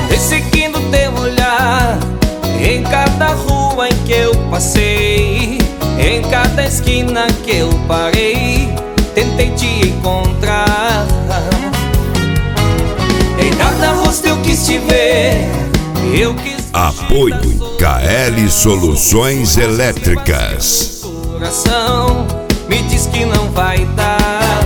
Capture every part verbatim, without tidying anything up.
Perseguindo teu olhar em cada rua em que eu passei, em cada esquina que eu parei, tentei te encontrar. Em cada rosto eu quis te ver, eu quis. Apoio K L Soluções Elétricas. Coração me diz que não vai dar.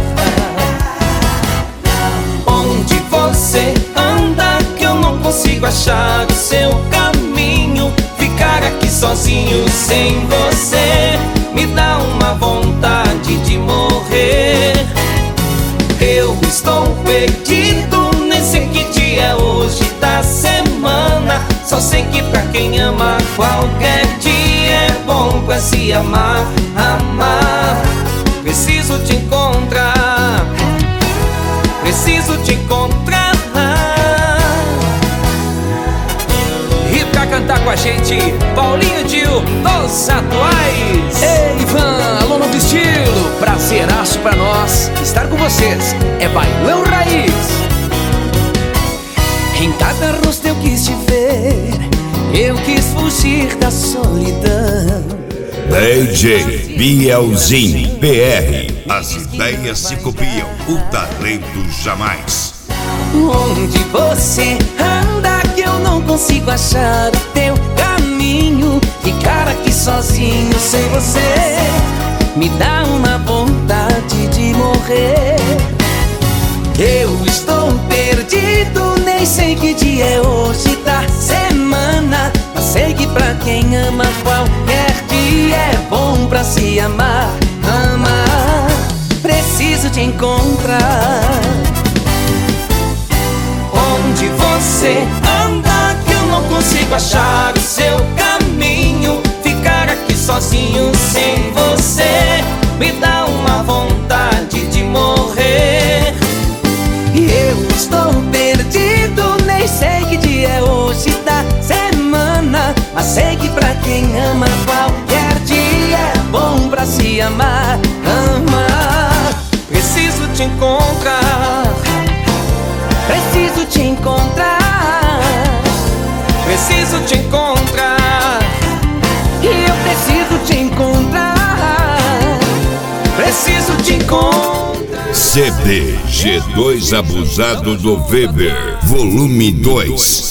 Onde você anda que eu não consigo achar o seu caminho? Ficar aqui sozinho sem você me dá uma vontade de morrer. Eu estou perdido, nem sei que dia é hoje da semana. Só sei que pra quem ama qualquer dia é bom pra se amar, amar. Preciso te encontrar, preciso te encontrar. E pra cantar com a gente, Paulinho Dio, dos atuais. Ei, Ivan, alô Novo Estilo, prazeraço pra nós estar com vocês, é Bailão Raiz. Em cada rosto eu quis te ver, eu quis fugir da solidão. D J Bielzinho P R. As ideias se copiam, o talento jamais. Onde você anda que eu não consigo achar o teu caminho? Ficar aqui sozinho sem você me dá uma vontade de morrer. Eu estou perdido, nem sei que dia é hoje da semana, mas sei que pra quem ama qualquer dia é bom pra se amar, amar. Preciso te encontrar. Onde você anda que eu não consigo achar o seu caminho? Ficar aqui sozinho sem você me dá uma vontade de morrer. Eu estou perdido, nem sei que dia é hoje da semana, mas sei que pra quem ama qualquer dia é bom pra se amar, amar. Preciso te encontrar, preciso te encontrar, preciso te encontrar. E eu preciso te encontrar, preciso te encontrar. C D G dois Abusado do Weber, volume dois.